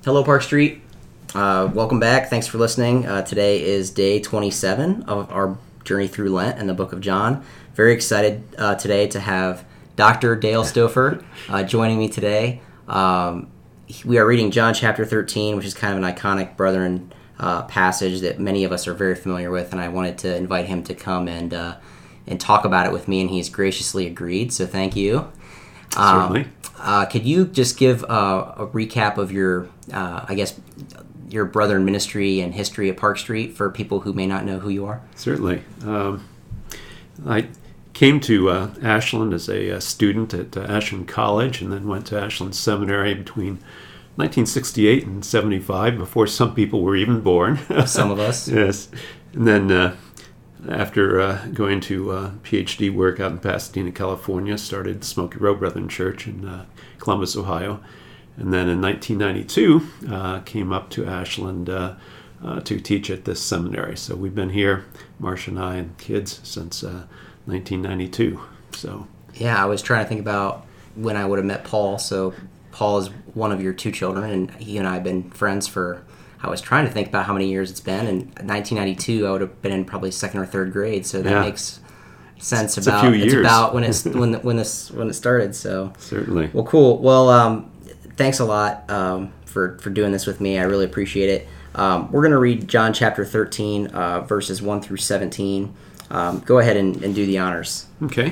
Hello, Park Street. Welcome back. Thanks for listening. Today is day 27 of our journey through Lent and the book of John. Very excited today to have Dr. Dale Stouffer joining me today. We are reading John chapter 13, which is kind of an iconic Brethren passage that many of us are very familiar with, and I wanted to invite him to come and talk about it with me, and he's graciously agreed, so thank you. Certainly. Could you just give a recap of your, your Brethren ministry and history at Park Street for people who may not know who you are? Certainly. I came to Ashland as a student at Ashland College and then went to Ashland Seminary between 1968 and 75, before some people were even born. Some of us. Yes. And then after going to PhD work out in Pasadena, California, started the Smoky Row Brethren Church in Columbus, Ohio. And then in 1992, came up to Ashland to teach at this seminary. So we've been here, Marcia and I and kids, since 1992. So yeah, I was trying to think about when I would have met Paul. So Paul is one of your two children, and he and I have been friends for, I was trying to think about how many years it's been. In 1992, I would have been in probably second or third grade. So that makes sense. It's a few years. It's about when it started. So certainly. Well, cool. Well, thanks a lot for doing this with me. I really appreciate it. We're going to read John chapter 13, verses 1 through 17. Go ahead and do the honors. Okay.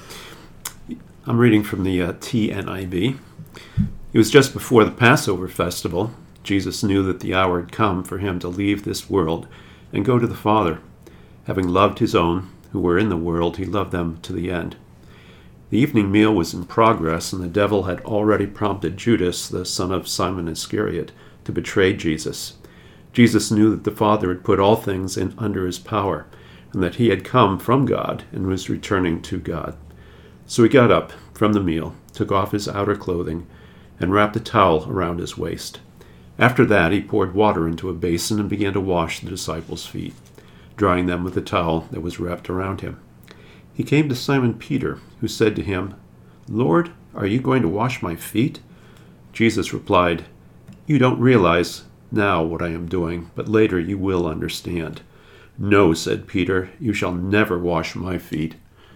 I'm reading from the TNIV. It was just before the Passover festival. Jesus knew that the hour had come for him to leave this world and go to the Father. Having loved his own, who were in the world, he loved them to the end. The evening meal was in progress, and the devil had already prompted Judas, the son of Simon Iscariot, to betray Jesus. Jesus knew that the Father had put all things under his power, and that he had come from God and was returning to God. So he got up from the meal, took off his outer clothing, and wrapped a towel around his waist. After that, he poured water into a basin and began to wash the disciples' feet, drying them with the towel that was wrapped around him. He came to Simon Peter, who said to him, "Lord, are you going to wash my feet?" Jesus replied, "You don't realize now what I am doing, but later you will understand." "No," said Peter, "you shall never wash my feet."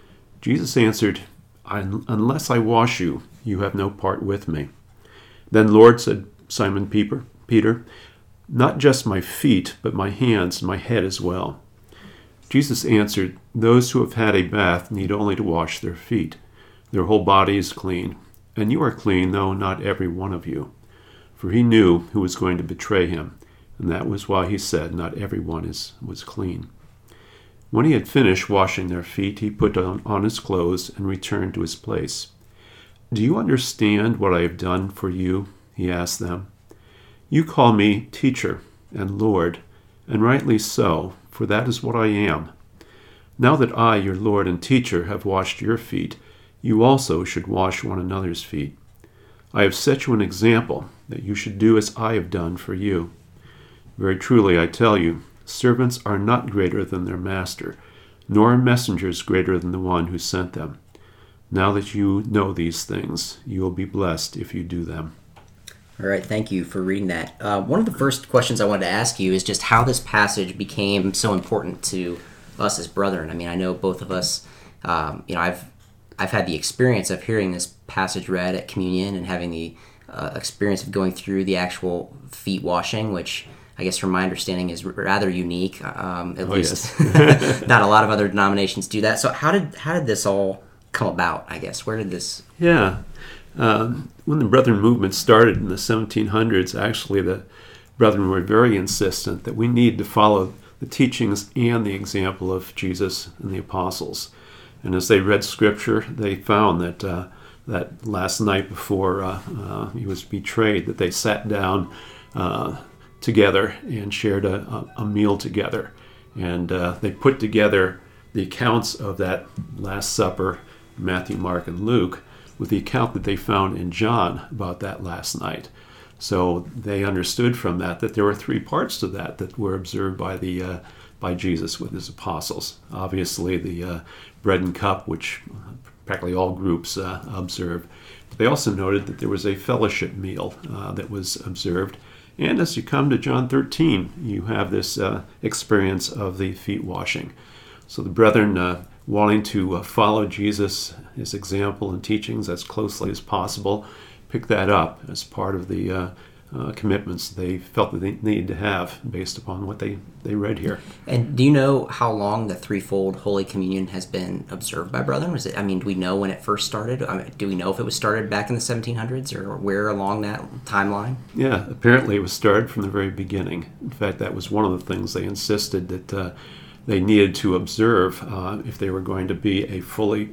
Jesus answered, "Unless I wash you, you have no part with me." "Then, Lord," said Simon Peter, "not just my feet, but my hands and my head as well." Jesus answered, "Those who have had a bath need only to wash their feet. Their whole body is clean, and you are clean, though not every one of you." For he knew who was going to betray him, and that was why he said not every one was clean. When he had finished washing their feet, he put on his clothes and returned to his place. "Do you understand what I have done for you?" he asked them. "You call me teacher and Lord, and rightly so, for that is what I am. Now that I, your Lord and teacher, have washed your feet, you also should wash one another's feet. I have set you an example, that you should do as I have done for you. Very truly I tell you, servants are not greater than their master, nor are messengers greater than the one who sent them. Now that you know these things, you will be blessed if you do them." All right, thank you for reading that. One of the first questions I wanted to ask you is just how this passage became so important to us as brethren. I mean, I know both of us, I've had the experience of hearing this passage read at communion and having the experience of going through the actual feet washing, which I guess from my understanding is rather unique. At least yes. Not a lot of other denominations do that. So how did this all come about, I guess? Where did this... Yeah. When the Brethren movement started in the 1700s, actually the Brethren were very insistent that we need to follow the teachings and the example of Jesus and the apostles. And as they read Scripture, they found that that last night before he was betrayed, that they sat down together and shared a meal together. And they put together the accounts of that Last Supper, Matthew, Mark, and Luke, with the account that they found in John about that last night. So they understood from that there were three parts to that were observed by Jesus with his apostles. Obviously, the bread and cup, which practically all groups observed. But they also noted that there was a fellowship meal that was observed, And as you come to John 13, you have this experience of the feet washing. So the brethren wanting to follow Jesus, his example and teachings as closely as possible, pick that up as part of the commitments they felt that they needed to have based upon what they read here. And do you know how long the threefold Holy Communion has been observed by brethren? Do we know when it first started? Do we know if it was started back in the 1700s or where along that timeline? Yeah, apparently it was started from the very beginning. In fact, that was one of the things they insisted that they needed to observe if they were going to be a fully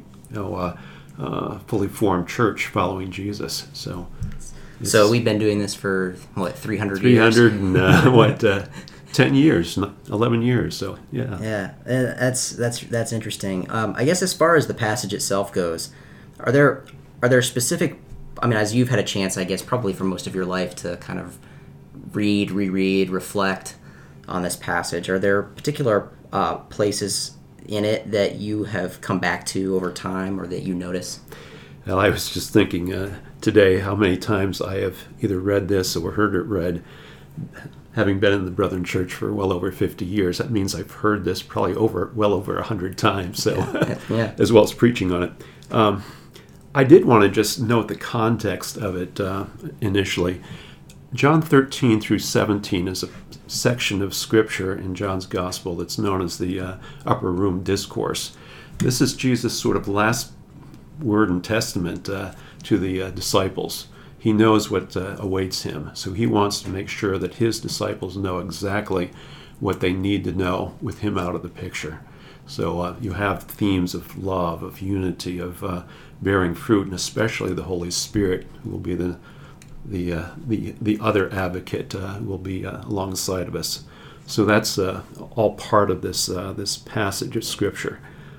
formed church following Jesus. So we've been doing this for, 300 years? 300 and, 10 years, 11 years, so yeah. Yeah, that's interesting. I guess as far as the passage itself goes, are there specific, as you've had a chance, I guess, probably for most of your life to kind of reread, reflect on this passage, are there particular places in it that you have come back to over time or that you notice? Well, I was just thinking today how many times I have either read this or heard it read. Having been in the Brethren Church for well over 50 years, that means I've heard this probably well over 100 times, so yeah. as well as preaching on it. I did want to just note the context of it initially. John 13 through 17 is a section of Scripture in John's Gospel that's known as the Upper Room Discourse. This is Jesus' sort of last word and testament to the disciples. He knows what awaits him, so he wants to make sure that his disciples know exactly what they need to know with him out of the picture. So you have themes of love, of unity, of bearing fruit, and especially the Holy Spirit, who will be the other advocate, will be alongside of us. So that's all part of this passage of Scripture.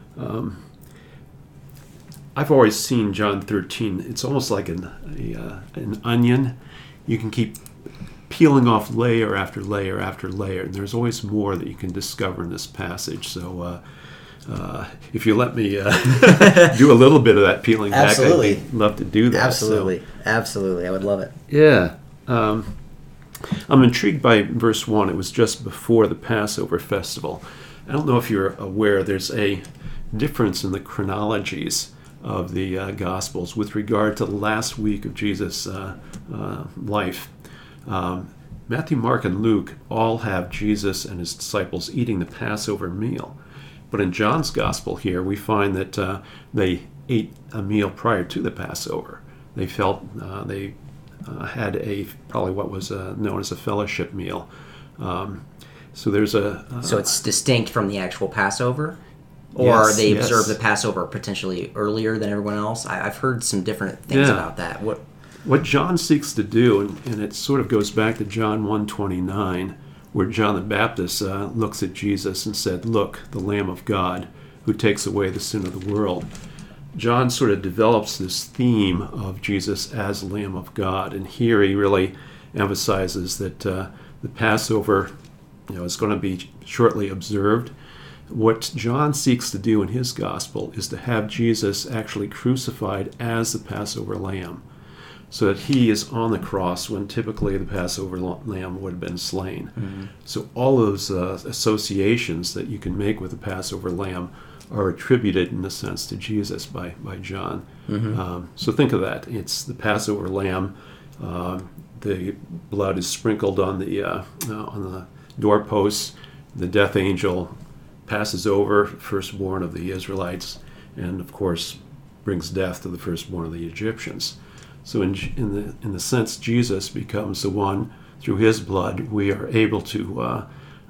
I've always seen John 13. It's almost like an onion. You can keep peeling off layer after layer after layer, and there's always more that you can discover in this passage. So if you let me do a little bit of that peeling back, Absolutely. I'd love to do that. Absolutely. I would love it. Yeah. I'm intrigued by verse 1. It was just before the Passover festival. I don't know if you're aware, there's a difference in the chronologies of the Gospels with regard to the last week of Jesus' life. Matthew, Mark, and Luke all have Jesus and his disciples eating the Passover meal. But in John's Gospel here, we find that they ate a meal prior to the Passover. They felt they had probably what was known as a fellowship meal. So there's so it's distinct from the actual Passover? Or yes, they observe the Passover potentially earlier than everyone else? I've heard some different things about that. What John seeks to do, and it sort of goes back to John 1:29, where John the Baptist looks at Jesus and said, "Look, the Lamb of God who takes away the sin of the world." John sort of develops this theme of Jesus as Lamb of God, and here he really emphasizes that the Passover, is going to be shortly observed. What John seeks to do in his gospel is to have Jesus actually crucified as the Passover lamb, so that he is on the cross when typically the Passover lamb would have been slain. Mm-hmm. So all those associations that you can make with the Passover lamb are attributed in a sense to Jesus by John. Mm-hmm. So think of that. It's the Passover lamb. The blood is sprinkled on the doorposts. The death angel passes over firstborn of the Israelites, and of course brings death to the firstborn of the Egyptians. So in the sense, Jesus becomes the one through his blood we are able to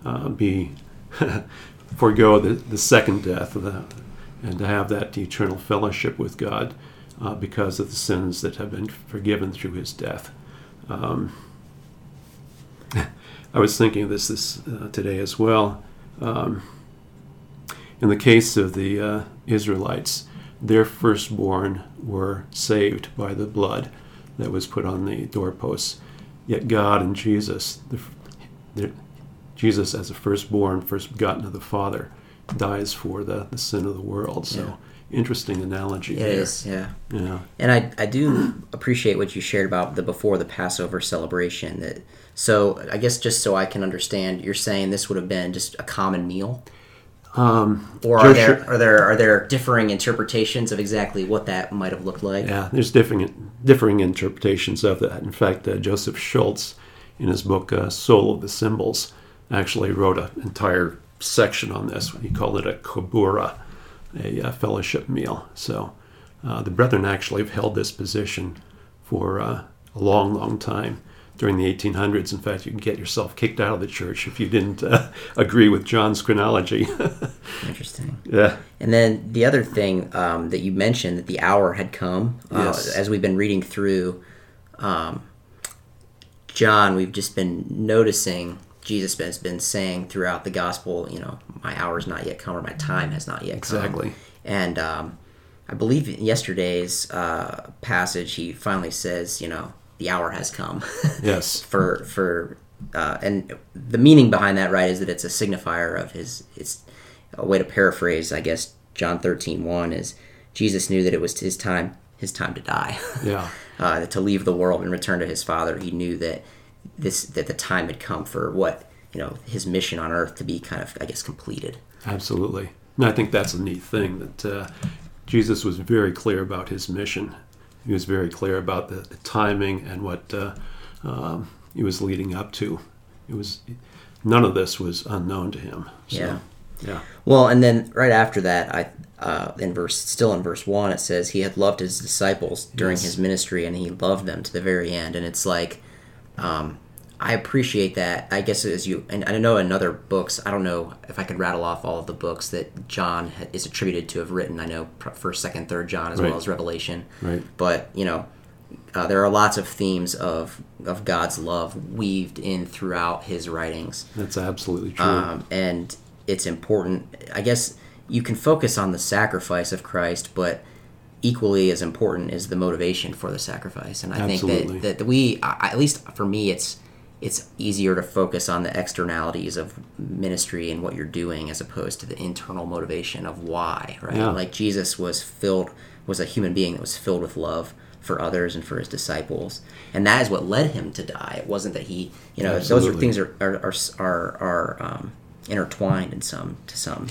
forego the second death and to have that eternal fellowship with God because of the sins that have been forgiven through his death. I was thinking of this today as well. In the case of the Israelites, their firstborn were saved by the blood that was put on the doorposts. Yet God and Jesus, Jesus as a firstborn, first begotten of the Father, dies for the sin of the world. So interesting analogy It there. is, yeah. Yeah. And I do appreciate what you shared about before the Passover celebration. So I guess just so I can understand, you're saying this would have been just a common meal, or are there differing interpretations of exactly what that might have looked like? Yeah, there's differing interpretations of that. In fact, Joseph Schultz, in his book Soul of the Symbols, actually wrote an entire section on this. He called it a kobura, a fellowship meal. So the brethren actually have held this position for a long, long time. During the 1800s, in fact, you can get yourself kicked out of the church if you didn't agree with John's chronology. Interesting. Yeah. And then the other thing that you mentioned, that the hour had come. Yes. As we've been reading through John, we've just been noticing Jesus has been saying throughout the gospel, my hour is not yet come, or my time has not yet come. Exactly. And I believe in yesterday's passage, he finally says, the hour has come. Yes. And the meaning behind that, right, is that it's a signifier of it's a way to paraphrase, I guess, John 13:1 is Jesus knew that it was his time to die. Yeah. To leave the world and return to his Father. He knew that the time had come for what, his mission on earth to be kind of, I guess, completed. Absolutely. And I think that's a neat thing, that Jesus was very clear about his mission. He was very clear about the timing and what he was leading up to. None of this was unknown to him. So, yeah. Well, and then right after that, in verse 1, it says he had loved his disciples during his ministry, and he loved them to the very end. And it's like, I appreciate that. I guess and I know in other books, I don't know if I could rattle off all of the books that John is attributed to have written. I know 1st, 2nd, 3rd John, as well as Revelation. Right. But there are lots of themes of God's love weaved in throughout his writings. That's absolutely true. And it's important. I guess you can focus on the sacrifice of Christ, but equally as important is the motivation for the sacrifice. And I think that we, at least for me, it's easier to focus on the externalities of ministry and what you're doing as opposed to the internal motivation of why, right? Yeah. Like Jesus was a human being that was filled with love for others and for his disciples, and that is what led him to die. It wasn't that he, those are things are intertwined to some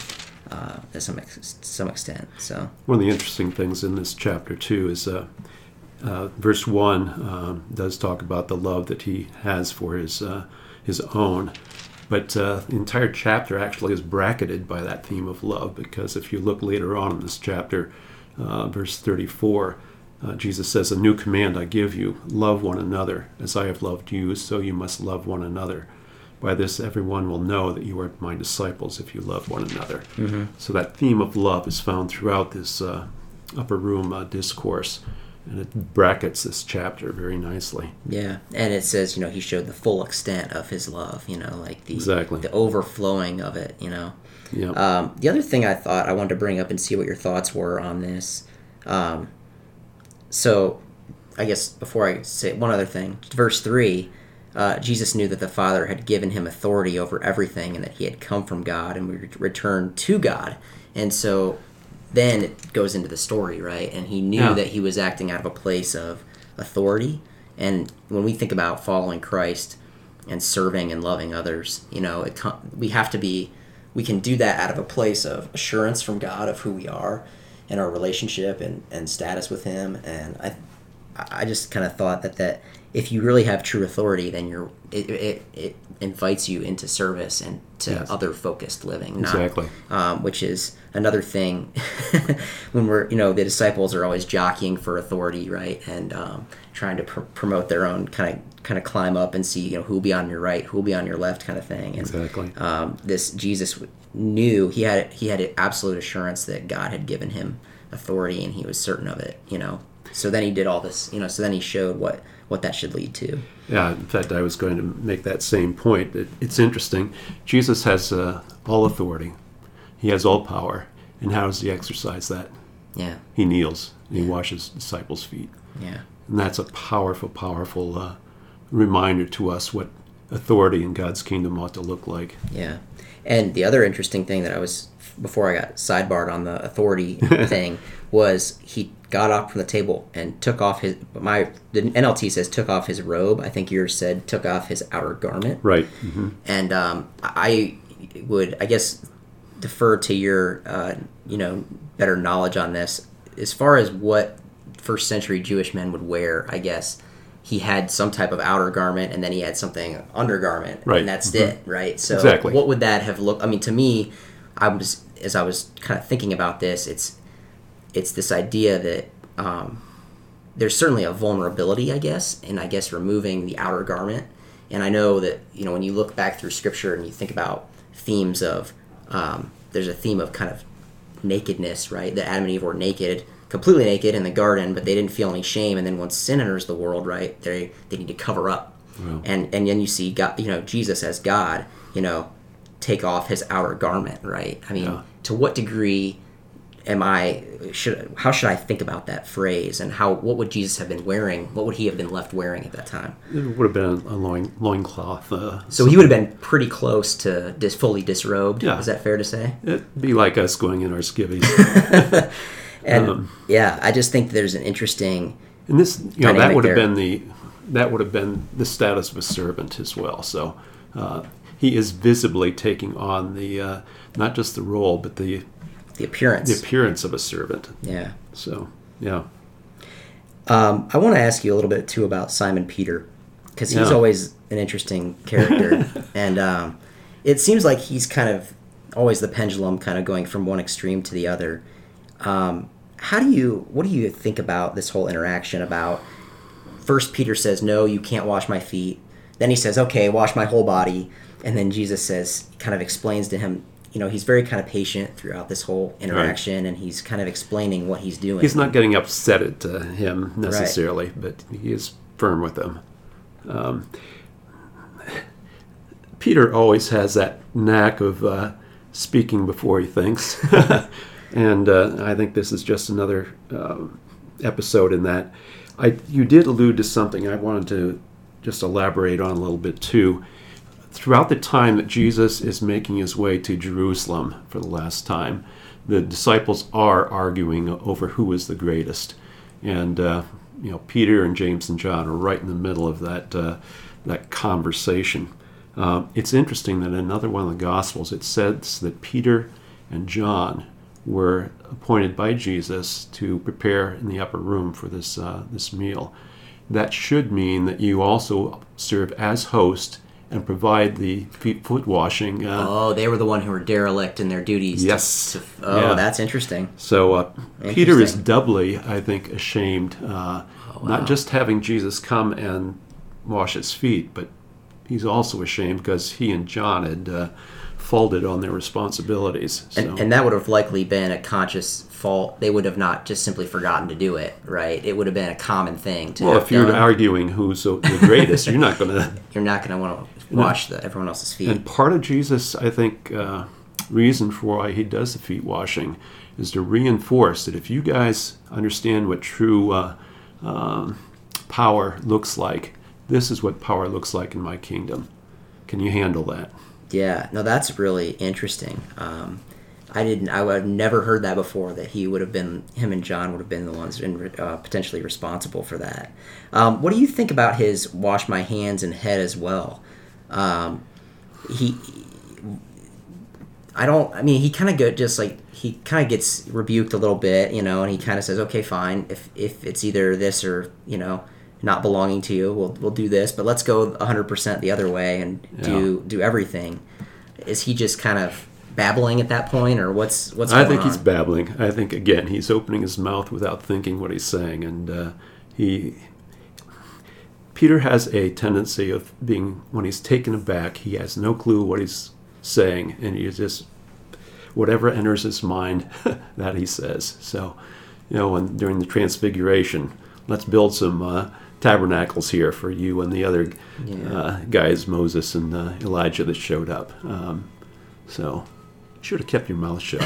extent. So one of the interesting things in this chapter too is verse 1 does talk about the love that he has for his own, but the entire chapter actually is bracketed by that theme of love, because if you look later on in this chapter, verse 34, Jesus says, "A new command I give you, love one another. As I have loved you, so you must love one another. By this everyone will know that you are my disciples, if you love one another." Mm-hmm. So that theme of love is found throughout this upper room discourse, and it brackets this chapter very nicely. Yeah, and it says, he showed the full extent of his love, like the overflowing of it, Yeah. The other thing I thought I wanted to bring up and see what your thoughts were on this. So I guess before I say one other thing, verse 3, Jesus knew that the Father had given him authority over everything and that he had come from God and would return to God. And so then it goes into the story, right? And he knew that he was acting out of a place of authority. And when we think about following Christ and serving and loving others, we can do that out of a place of assurance from God of who we are and our relationship and status with him. And I just kind of thought that if you really have true authority, then it invites you into service and to other focused living. Exactly. Which is another thing when we're, the disciples are always jockeying for authority, right? And trying to promote their own kind of climb up and see, who will be on your right, who will be on your left kind of thing. And, exactly. This Jesus knew he had absolute assurance that God had given him authority, and he was certain of it, So then he did all this, so then he showed what that should lead to. Yeah, in fact, I was going to make that same point. It's interesting. Jesus has all authority. He has all power. And how does he exercise that? Yeah. He kneels and he washes disciples' feet. Yeah. And that's a powerful, powerful reminder to us what authority in God's kingdom ought to look like. Yeah. And the other interesting thing that before I got sidebarred on the authority thing, was he got up from the table and took off the NLT says took off his robe. I think yours said took off his outer garment. Right. Mm-hmm. And I would, I guess, defer to your, better knowledge on this. As far as what first century Jewish men would wear, I guess he had some type of outer garment and then he had something undergarment. Right. And that's it, right? So exactly. What would that have looked? I mean, to me, as I was kind of thinking about this, it's this idea that there's certainly a vulnerability, I guess, and I guess removing the outer garment. And I know that, when you look back through Scripture and you think about themes of, there's a theme of kind of nakedness, right? That Adam and Eve were naked, completely naked in the garden, but they didn't feel any shame. And then once sin enters the world, right, they need to cover up. Wow. And then you see God, Jesus as God, take off his outer garment, right? I mean, to what degree how should I think about that phrase, and what would Jesus have been wearing? What would he have been left wearing at that time? It would have been a loincloth. So he would have been pretty close to fully disrobed. Yeah. Is that fair to say? It'd be like us going in our skivvies. And I just think there's an interesting and this that would have been the status of a servant as well. So he is visibly taking on the not just the role, but the appearance of a servant. Yeah. So, yeah. I want to ask you a little bit, too, about Simon Peter, because he's always an interesting character. And it seems like he's kind of always the pendulum kind of going from one extreme to the other. What do you think about this whole interaction about, first Peter says, no, you can't wash my feet. Then he says, okay, wash my whole body. And then Jesus kind of explains to him, he's very kind of patient throughout this whole interaction, right. And he's kind of explaining what he's doing. He's not getting upset at him necessarily, right. But he is firm with him. Peter always has that knack of speaking before he thinks. And I think this is just another episode in that. You did allude to something I wanted to just elaborate on a little bit too. Throughout the time that Jesus is making his way to Jerusalem for the last time, the disciples are arguing over who is the greatest. And, Peter and James and John are right in the middle of that conversation. It's interesting that in another one of the Gospels, it says that Peter and John were appointed by Jesus to prepare in the upper room for this meal. That should mean that you also serve as host and provide the foot washing. They were the one who were derelict in their duties. Yes. That's interesting. So Peter is doubly, I think, ashamed, not just having Jesus come and wash his feet, but he's also ashamed because he and John had folded on their responsibilities. So. And that would have likely been a conscious fault. They would have not just simply forgotten to do it, right? It would have been a common thing to have if you're arguing who's the greatest, you're not going to want to wash everyone else's feet. And part of Jesus, I think, reason for why he does the feet washing is to reinforce that if you guys understand what true power looks like, this is what power looks like in my kingdom. Can you handle that? Yeah, no, that's really interesting. I would have never heard that before, that him and John would have been the ones potentially responsible for that. What do you think about his wash my hands and head as well? He kind of gets rebuked a little bit, and he kind of says, okay, fine, if it's either this or, not belonging to you, we'll do this, but let's go 100% the other way and do everything. Is he just kind of babbling at that point, or what's going on? I think he's babbling. I think, again, he's opening his mouth without thinking what he's saying, and Peter has a tendency of being, when he's taken aback, he has no clue what he's saying, and he just, whatever enters his mind, that he says. So, during the Transfiguration, let's build some tabernacles here for you and the other guys, Moses and Elijah, that showed up. So, you should have kept your mouth shut.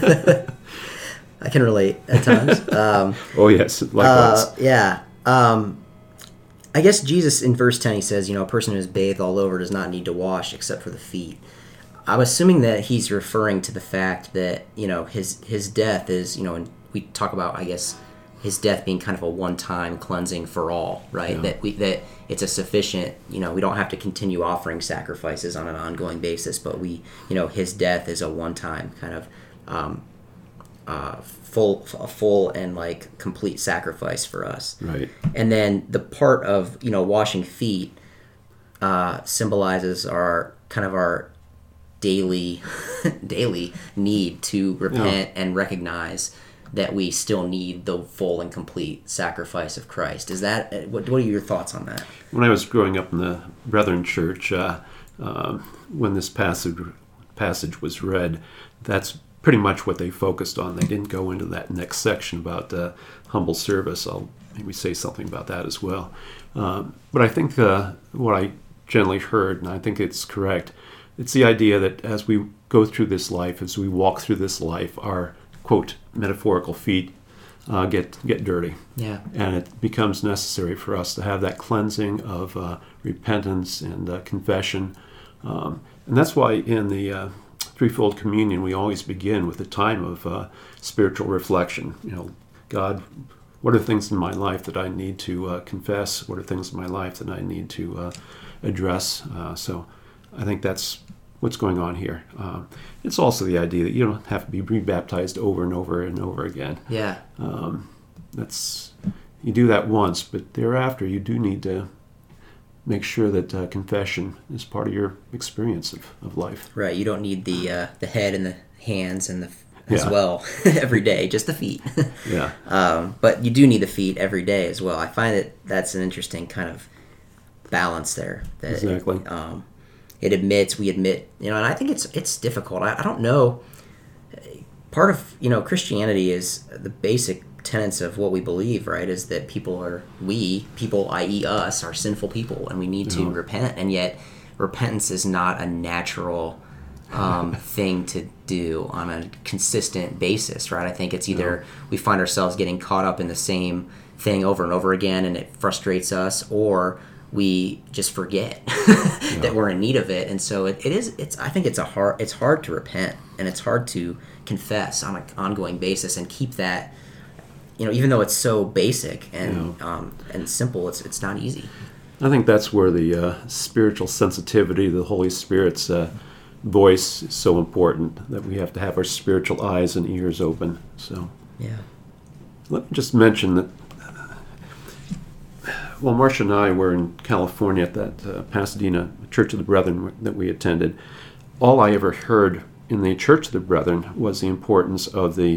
I can relate at times. Oh, yes, likewise. I guess Jesus in verse 10, he says, a person who is bathed all over does not need to wash except for the feet. I'm assuming that he's referring to the fact that, his death is, and we talk about, I guess, his death being kind of a one-time cleansing for all, right? Yeah. That it's a sufficient, we don't have to continue offering sacrifices on an ongoing basis, but his death is a one-time kind of full and like complete sacrifice for us. Right. And then the part of washing feet symbolizes our daily need to repent and recognize that we still need the full and complete sacrifice of Christ. Is that what are your thoughts on that? When I was growing up in the Brethren Church, when this passage was read, that's pretty much what they focused on. They didn't go into that next section about humble service. I'll maybe say something about that as well. But I think what I generally heard, and I think it's correct, it's the idea that as we go through this life, as we walk through this life, our, quote, metaphorical feet get dirty. Yeah. And it becomes necessary for us to have that cleansing of repentance and confession. And that's why in the threefold communion, we always begin with a time of spiritual reflection. God, what are things in my life that I need to confess? What are things in my life that I need to address? So I think that's what's going on here. It's also the idea that you don't have to be rebaptized over and over and over again. Yeah. You do that once, but thereafter you do need to make sure that confession is part of your experience of life. Right. You don't need the head and the hands and as well every day, just the feet. Yeah. But you do need the feet every day as well. I find that that's an interesting kind of balance there. That exactly. We admit, and I think it's difficult. I don't know. Part of, Christianity is the basic tenets of what we believe, right? Is that people, i.e. us, are sinful people, and we need to repent. And yet, repentance is not a natural thing to do on a consistent basis, right? I think it's either we find ourselves getting caught up in the same thing over and over again, and it frustrates us, or we just forget that we're in need of it. And so I think it's hard to repent, and it's hard to confess on an ongoing basis and keep that, even though it's so basic and simple, it's not easy. I think that's where the spiritual sensitivity, the Holy Spirit's voice is so important, that we have to have our spiritual eyes and ears open. So yeah. Let me just mention that while Marcia and I were in California at that Pasadena Church of the Brethren that we attended, all I ever heard in the Church of the Brethren was the importance of the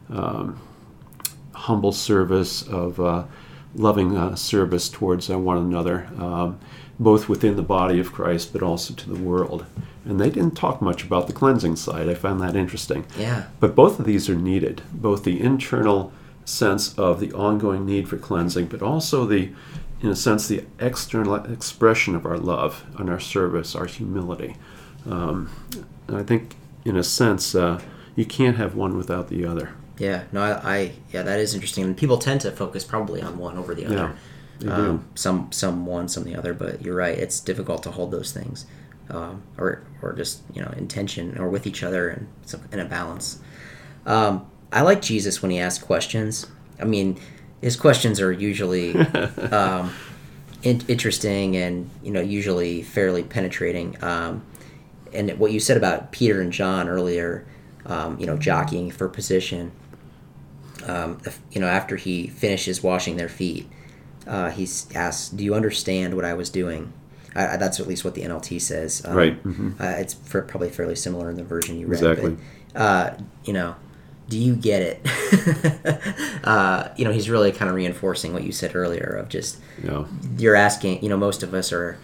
humble service, of loving service towards one another, both within the body of Christ but also to the world. And they didn't talk much about the cleansing side. I found that interesting. Yeah. But both of these are needed, both the internal sense of the ongoing need for cleansing, but also in a sense, the external expression of our love and our service, our humility. And I think, in a sense, you can't have one without the other. Yeah, no, that is interesting. And people tend to focus probably on one over the other. Yeah, they do. Some one, some the other. But you're right; it's difficult to hold those things, or just in tension or with each other and in a balance. I like Jesus when he asks questions. I mean, his questions are usually interesting and usually fairly penetrating. And what you said about Peter and John earlier, jockeying for position. After he finishes washing their feet, he asks, "Do you understand what I was doing?" That's at least what the NLT says. Right. Mm-hmm. It's probably fairly similar in the version you read. Exactly. But, do you get it? He's really kind of reinforcing what you said earlier of just you're asking. Most of us are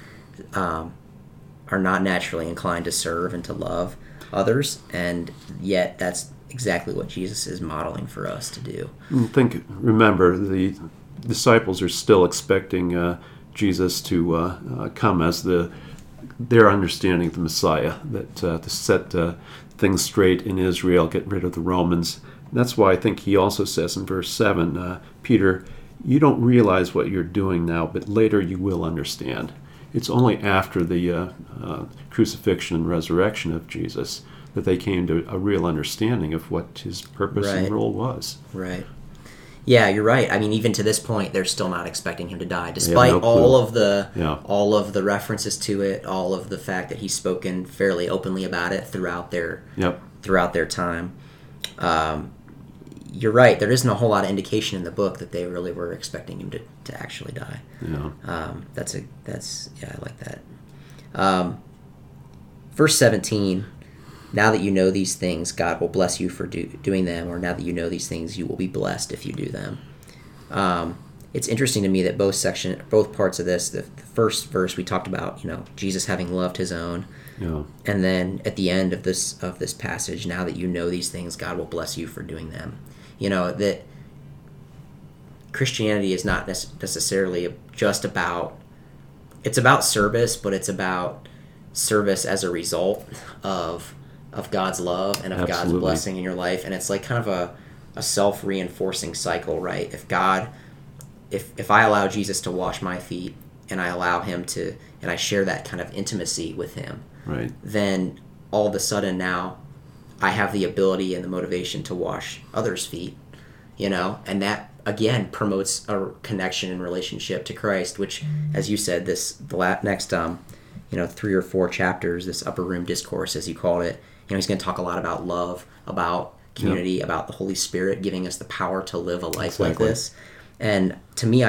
not naturally inclined to serve and to love others, and yet that's exactly what Jesus is modeling for us to do. Remember, the disciples are still expecting Jesus to come as their understanding of the Messiah, that to set things straight in Israel, get rid of the Romans. And that's why I think he also says in verse 7, Peter, you don't realize what you're doing now, but later you will understand. It's only after the crucifixion and resurrection of Jesus that they came to a real understanding of what his purpose and role was. Right. Yeah, you're right. I mean, even to this point, they're still not expecting him to die, despite all of the references to it, all of the fact that he's spoken fairly openly about it throughout their time. You're right. There isn't a whole lot of indication in the book that they really were expecting him to actually die. Yeah. I like that. Verse 17. Now that you know these things, God will bless you for doing them, or now that you know these things, you will be blessed if you do them. It's interesting to me that both parts of this, the first verse we talked about, Jesus having loved his own, and then at the end of this passage, now that you know these things, God will bless you for doing them. That Christianity is not necessarily just about. It's about service, but it's about service as a result of God's love and of God's blessing in your life. And it's like kind of a self-reinforcing cycle, right? If I allow Jesus to wash my feet, and I allow him to, and I share that kind of intimacy with him, right, then all of a sudden now I have the ability and the motivation to wash others' feet, and that again promotes a connection and relationship to Christ, which, as you said, the next 3 or 4 chapters, this upper room discourse, as you called it, he's going to talk a lot about love, about community, about the Holy Spirit giving us the power to live a life like this. And to me,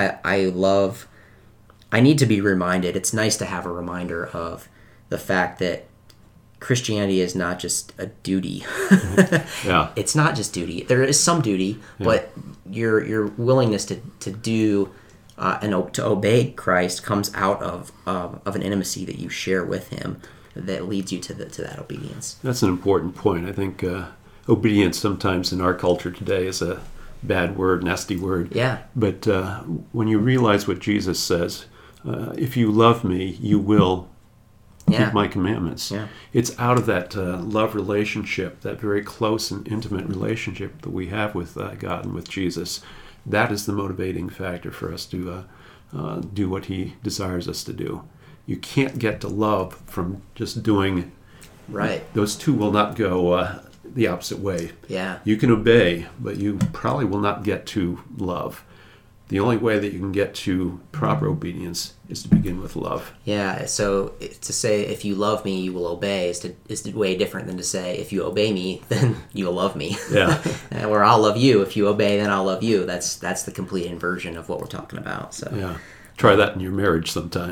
I need to be reminded. It's nice to have a reminder of the fact that Christianity is not just a duty. Yeah. It's not just duty. There is some duty, but your willingness to do and to obey Christ comes out of an intimacy that you share with him that leads you to that obedience. That's an important point. I think obedience sometimes in our culture today is a bad word, nasty word. Yeah. But when you realize what Jesus says, if you love me, you will keep my commandments. Yeah. It's out of that love relationship, that very close and intimate relationship that we have with God and with Jesus. That is the motivating factor for us to do what he desires us to do. You can't get to love from just doing. Right. Those two will not go the opposite way. Yeah. You can obey, but you probably will not get to love. The only way that you can get to proper obedience is to begin with love. Yeah, so to say, if you love me, you will obey is way different than to say, if you obey me, then you'll love me. Yeah. Or I'll love you. If you obey, then I'll love you. That's the complete inversion of what we're talking about. So yeah. Try that in your marriage sometime.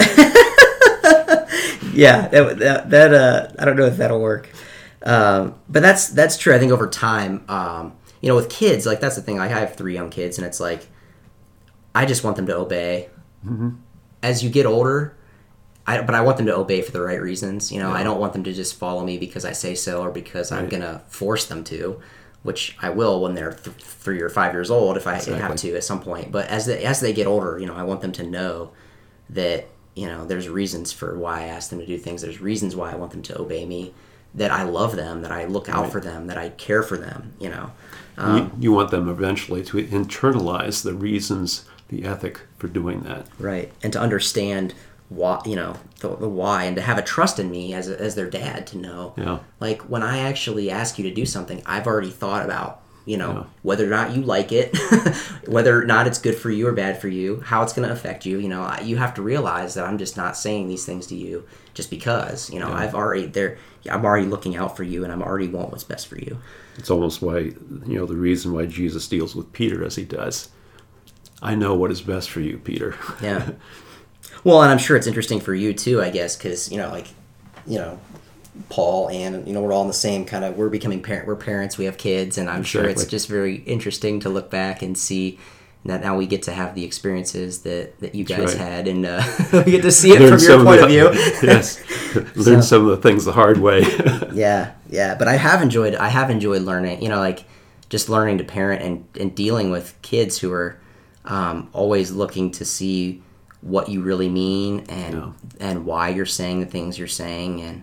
Yeah, that I don't know if that'll work. But that's true. I think over time, with kids, like that's the thing. Like I have 3 young kids, and it's like I just want them to obey. Mm-hmm. As you get older, but I want them to obey for the right reasons. I don't want them to just follow me because I say so or because I'm gonna force them to, which I will when they're 3 or 5 years old if I have to at some point. But as they get older, I want them to know that there's reasons for why I ask them to do things. There's reasons why I want them to obey me. That I love them, that I look out for them, that I care for them. You want them eventually to internalize the reasons, the ethic for doing that. Right, and to understand why, the why, and to have a trust in me as their dad to know. Yeah. Like when I actually ask you to do something, I've already thought about, whether or not you like it, whether or not it's good for you or bad for you, how it's going to affect you. You have to realize that I'm just not saying these things to you just because. I'm already looking out for you, and I'm already want what's best for you. It's almost why, the reason why Jesus deals with Peter as he does. I know what is best for you, Peter. Yeah. Well, and I'm sure it's interesting for you too, I guess, because Paul and we're all in the same kind of. We're becoming we're parents. We have kids, and I'm sure it's just very interesting to look back and see that now we get to have the experiences that you guys had, and we get to see it from your point of view. Yes, learn some of the things the hard way. Yeah. But I have enjoyed learning. Just learning to parent and dealing with kids who are always looking to see what you really mean and why you're saying the things you're saying, and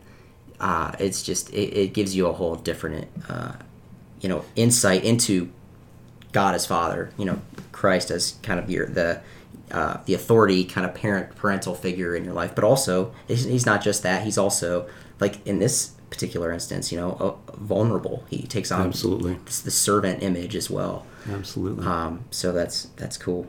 it's just it gives you a whole different insight into God as Father, Christ as kind of the authority kind of parental figure in your life, but also he's not just that. He's also, like in this particular instance, vulnerable. He takes on Absolutely the servant image as well. Absolutely. So that's cool.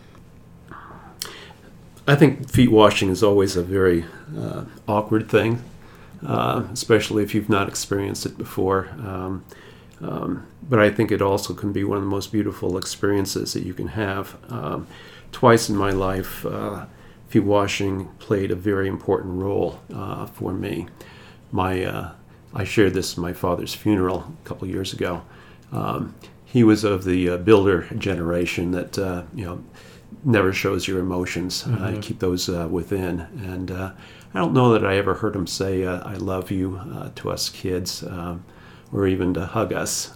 I think feet washing is always a very awkward thing, especially if you've not experienced it before. But I think it also can be one of the most beautiful experiences that you can have. Twice in my life, feet washing played a very important role for me. I shared this at my father's funeral a couple of years ago. He was of the builder generation that never shows your emotions. Keep those within. And I don't know that I ever heard him say "I love you" to us kids, or even to hug us.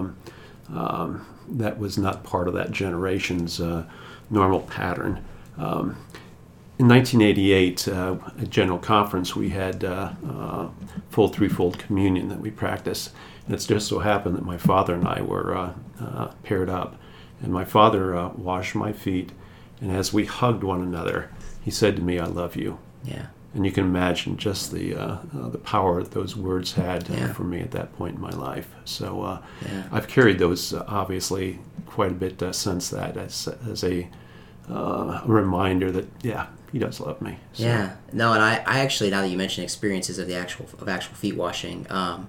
That was not part of that generation's normal pattern. In 1988, at General Conference, we had full threefold communion that we practiced. And it's just so happened that my father and I were paired up. And my father washed my feet. And as we hugged one another, he said to me, "I love you." Yeah. And you can imagine just the power that those words had for me at that point in my life. So I've carried those, obviously, quite a bit since that as a reminder that, he does love me. So. Yeah. No, and I actually, now that you mention experiences of actual feet washing,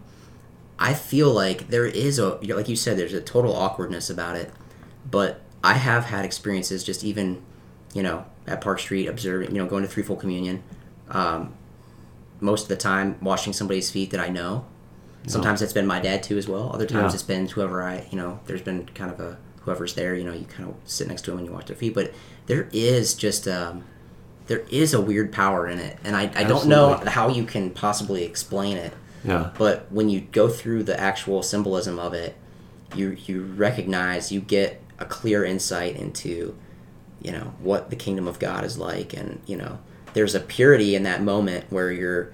I feel like there is like you said, there's a total awkwardness about it. But I have had experiences just even, at Park Street, observing, going to threefold communion. Most of the time washing somebody's feet that I know. Sometimes it's been my dad too as well. Other times it's been whoever there's been kind of whoever's there, you kind of sit next to them and you wash their feet. But there is just, there is a weird power in it. And I don't know how you can possibly explain it. Yeah. But when you go through the actual symbolism of it, you recognize, you get a clear insight into, what the kingdom of God is like. And, there's a purity in that moment where you're,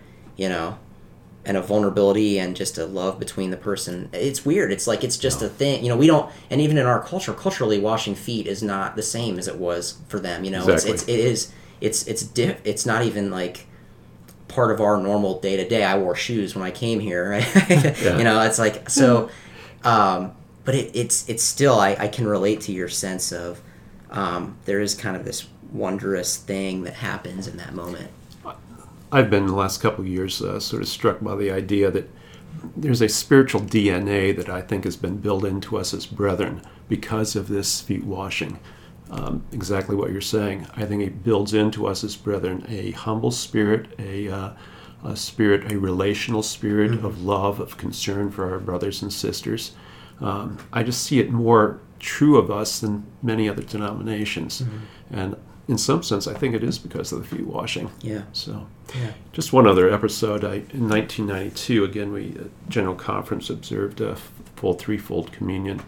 and a vulnerability and just a love between the person. It's weird. It's like, it's just a thing, we don't, and even in our culture, culturally, washing feet is not the same as it was for them, Exactly. It's not even like part of our normal day to day. I wore shoes when I came here, right? It's like, so, but it's still, I can relate to your sense of, there is kind of this wondrous thing that happens in that moment. I've been, the last couple of years, sort of struck by the idea that there's a spiritual DNA that I think has been built into us as brethren because of this feet washing. Exactly what you're saying. I think it builds into us as brethren a humble spirit, a relational spirit of love, of concern for our brothers and sisters. I just see it more true of us than many other denominations. And in some sense, I think it is because of the feet washing. Yeah. So, just one other episode. In 1992, again, we at General Conference observed a full threefold communion.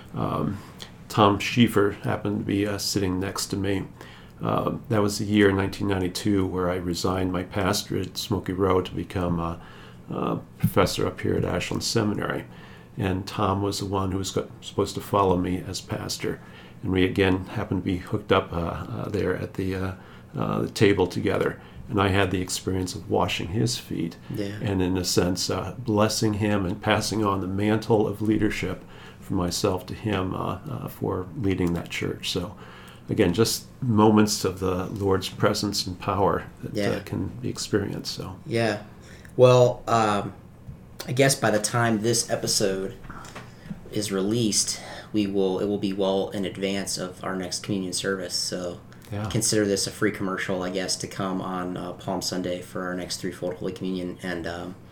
Tom Schieffer happened to be sitting next to me. That was the year, 1992, where I resigned my pastorate at Smoky Row to become a professor up here at Ashland Seminary. And Tom was the one who was supposed to follow me as pastor. And we again happened to be hooked up there at the table together. And I had the experience of washing his feet, and in a sense blessing him and passing on the mantle of leadership from myself to him for leading that church. So again, just moments of the Lord's presence and power that can be experienced. So well, I guess by the time this episode is released, it will be well in advance of our next communion service. So consider this a free commercial, I guess, to come on Palm Sunday for our next threefold Holy Communion, and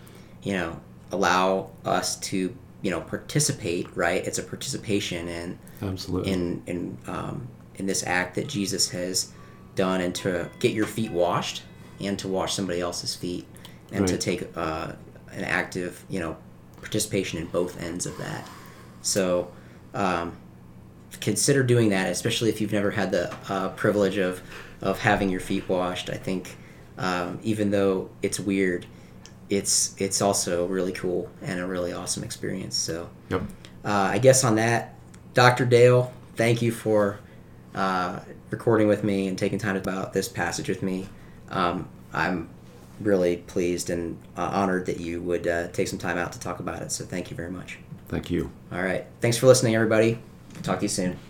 allow us to participate. Right, it's a participation in this act that Jesus has done, and to get your feet washed, and to wash somebody else's feet, and to take an active participation in both ends of that. So consider doing that, especially if you've never had the privilege of having your feet washed. I think even though it's weird, it's also really cool and a really awesome experience. So I guess on that Dr. Dale, thank you for recording with me and taking time about this passage with me. I'm really pleased and honored that you would take some time out to talk about it, so thank you very much. Thank you. All right. Thanks for listening, everybody. Talk to you soon.